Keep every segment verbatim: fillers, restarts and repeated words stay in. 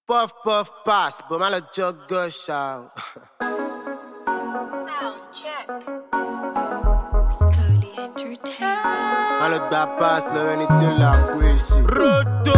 Puff, puff, pass, but my little jug gush out. Sound check. Scully Entertainment. My little bad pass, no anything like crazy. Roto.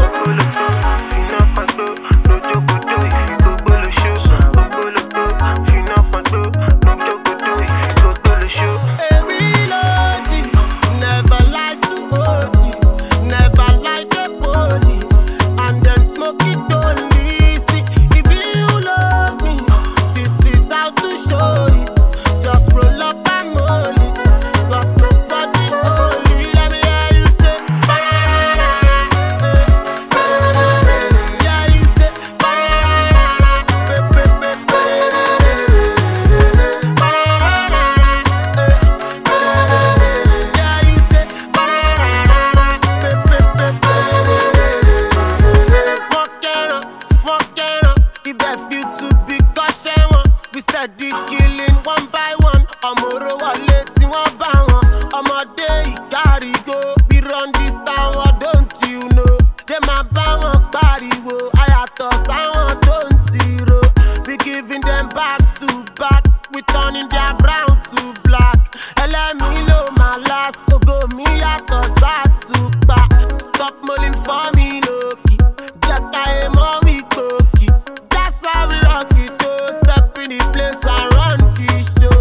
Steady killing one by one. Amoro wale tí wọ́n bá wọn. Ọmọdé ìgárigo. We run this town, what don't you know? They máa bá wọn pariwo. Àyàtọ̀ sáwọn tó ń tiro. We giving them back to back. We turning their brown to black. Ẹlẹ́mìí ló máa last. Ògo mi yàtọ̀ sátúpà. Stop mulling for me lókì. Jẹ́ ká ẹ mọ́ mi gbòkì. That's how we rock it. Step in the place and run the show.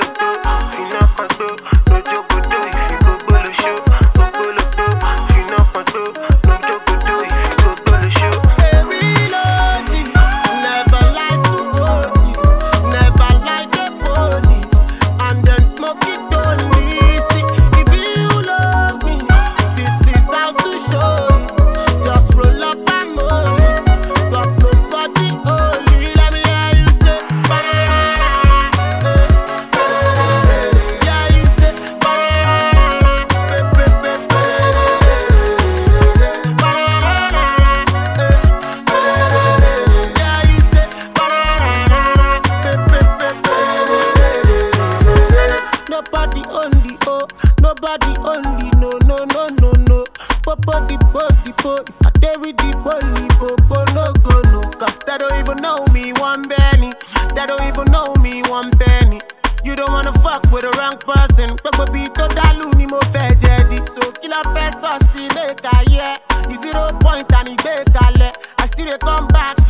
Every loading never lies to O G, never like the body, and then smoke it only. See, if you love me, this is how to show it. Just roll up and mold it, 'cause nobody only. Let me hear you say, banana. Yeah, you say, banana. Banana. Yeah, you say, banana. Nobody only, oh, nobody only, no, no, no, no, no. Popo the po, the po. If I dare with the bully, popo no go no. 'Cause they don't even know me one penny. They don't even know me one penny. You don't wanna fuck with the wrong person. Gbogbo bi to dalu ni mo fẹ́ jẹ̀dí. So kí la fẹ́ sọ sí make I hear. Zero point and ìgbé kalẹ̀. I still dey come back